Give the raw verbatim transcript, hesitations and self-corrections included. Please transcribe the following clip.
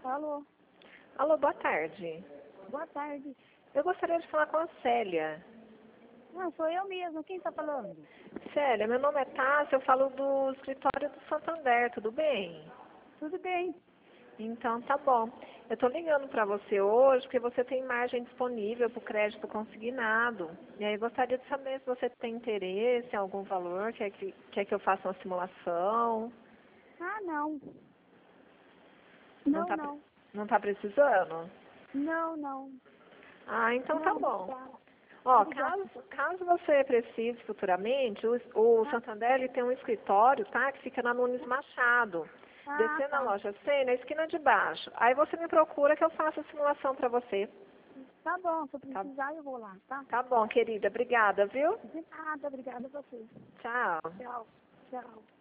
Alô, Alô, boa tarde. boa tarde. Eu gostaria de falar com a Célia. Não, sou eu mesma. Quem está falando? Célia, meu nome é Tássia, eu falo do escritório do Santander, tudo bem? Tudo bem. Então, tá bom. Eu estou ligando para você hoje porque você tem margem disponível para o crédito consignado. E aí gostaria de saber se você tem interesse em algum valor, quer que, quer que eu faça uma simulação. Ah, não. Não Não, está não. não tá precisando? Não, não. Ah, então tá Não, bom. tá. Ó, Obrigada. caso, caso você precise futuramente, o, o Ah, Santander ele tem um escritório, tá? Que fica na Nunes Machado. ah, Descendo a tá. loja cem, na esquina de baixo. Aí você me procura que eu faço a simulação para você. Tá bom, se eu Tá, precisar eu vou lá, tá? tá bom, querida. Obrigada, viu? De nada, obrigada a você. Tchau. Tchau. Tchau.